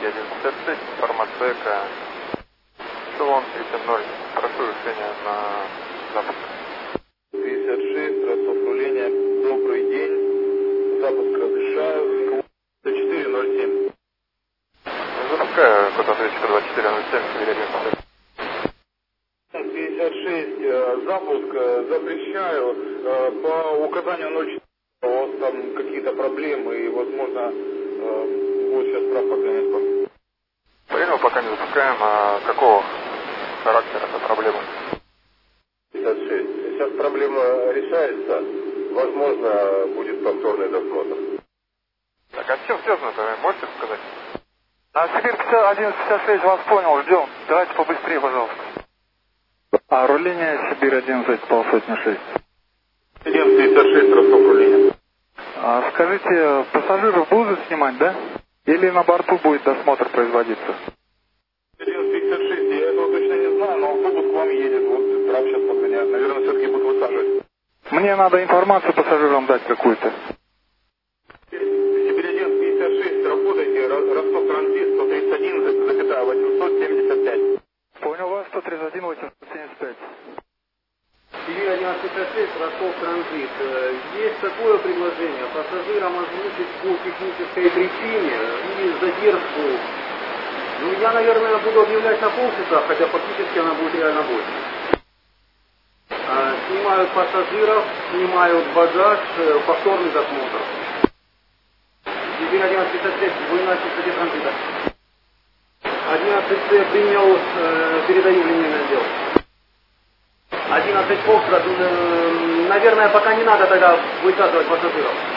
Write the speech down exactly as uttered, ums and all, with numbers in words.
Сибирь один пятьдесят шесть, информация ЭКО. Эшелон тридцать ноль. Прошу решения на запуск. пятьдесят шесть, Ростов, руление. Добрый день. Запуск разрешаю. двадцать четыре ноль семь. Запускаю код ответчика двадцать четыре ноль семь, Сибирь один пятьдесят шесть, запуск запрещаю. По указанию ноль четыре у вас там какие-то проблемы и, возможно, будет сейчас справка гонять. Понял, пока не запускаем. А какого характера эта проблема? пятьдесят шесть. Сейчас проблема решается. Возможно, будет повторный досмотр. Так, а с чем связано-то, можете сказать? А Сибирь один пятьдесят шесть вас понял, ждем. Давайте побыстрее, пожалуйста. А руление Сибирь одиннадцать, полсотни шесть. один пятьдесят шесть, Ростов, руление. А скажите, пассажиров будут снимать, да? Или на борту будет досмотр производиться? один пятьдесят шесть, я этого точно не знаю, но автобус к вам едет. Вот трап сейчас подгоняет. Наверное, все-таки будут высаживать. Мне надо информацию пассажирам дать какую-то. Сибирь один пятьдесят шесть, работайте. Ростов транзит сто тридцать один, восемьсот семьдесят пять. Понял вас, сто тридцать один восемьсот семьдесят пять. Сибирь один пятьдесят шесть, Ростов транзит. Есть такое предложение, пассажирам озвучить по технической причине и задержку. Ну, я, наверное, буду объявлять на полчаса, хотя фактически она будет реально больше. А, снимают пассажиров, снимают багаж, повторный досмотр. Сибирь один пятьдесят шесть, вы на частоте транзита. одиннадцать С принял, э, передаю в линейный отдел. одиннадцать Фокстрот, э, наверное, пока не надо тогда высаживать пассажиров.